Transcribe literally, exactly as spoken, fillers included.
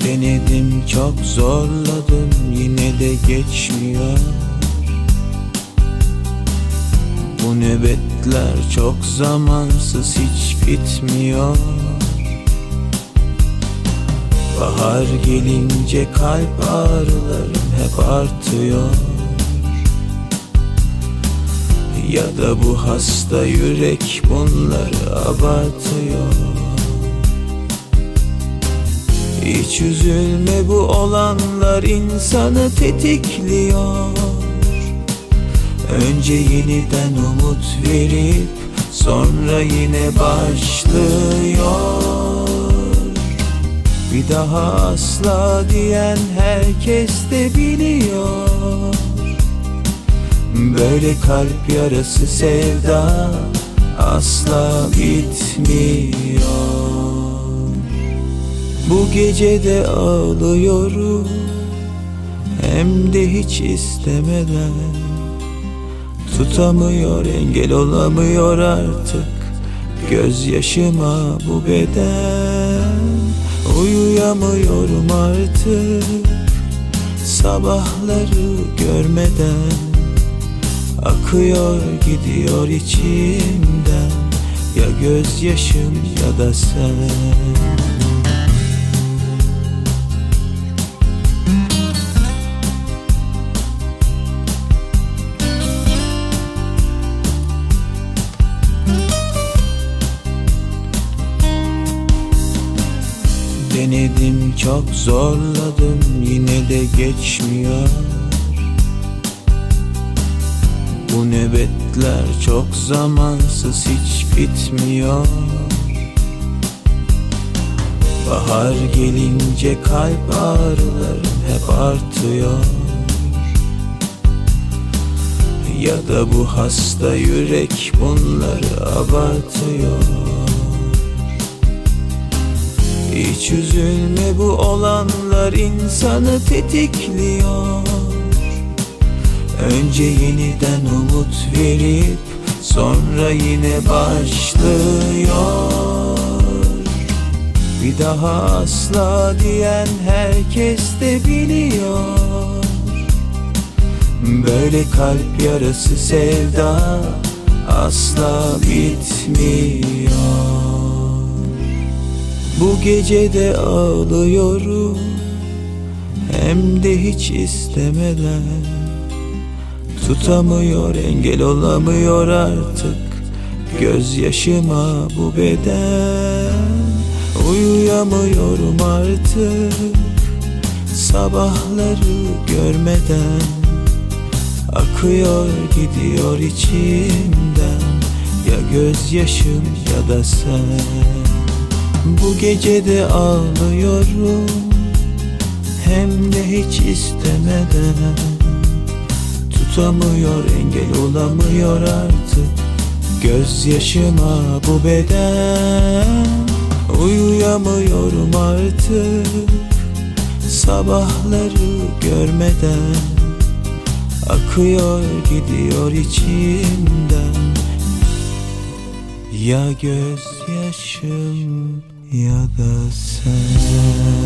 Denedim, çok zorladım, yine de geçmiyor. Bu nöbetler çok zamansız, hiç bitmiyor. Bahar gelince kalp ağrılarım hep artıyor. Ya da bu hasta yürek bunları abartıyor. Hiç üzülme, bu olanlar insanı tetikliyor. Önce yeniden umut verip sonra yine başlıyor. Bir daha asla diyen herkes de biliyor. Böyle kalp yarası sevda asla bitmiyor. Bu gece de ağlıyorum, hem de hiç istemeden. Tutamıyor, engel olamıyor artık gözyaşıma bu beden. Uyuyamıyorum artık sabahları görmeden. Akıyor gidiyor içimden, ya gözyaşım ya da sen. Denedim, çok zorladım, yine de geçmiyor. Bu nöbetler çok zamansız, hiç bitmiyor. Bahar gelince kalp ağrılarım hep artıyor. Ya da bu hasta yürek bunları abartıyor. Hiç üzülme, bu olanlar insanı tetikliyor. Önce yeniden umut verip sonra yine başlıyor. Bir daha asla diyen herkes de biliyor. Böyle kalp yarası sevda asla bitmiyor. Bu gece de ağlıyorum, hem de hiç istemeden. Tutamıyor, engel olamıyor artık gözyaşıma bu beden. Uyuyamıyorum artık sabahları görmeden. Akıyor gidiyor içimden, ya gözyaşım ya da sen. Bu gece de ağlıyorum, hem de hiç istemeden. Tutamıyor, engel olamıyor artık gözyaşıma bu beden. Uyuyamıyorum artık sabahları görmeden. Akıyor gidiyor içimden, ya gözyaşım ya da sen.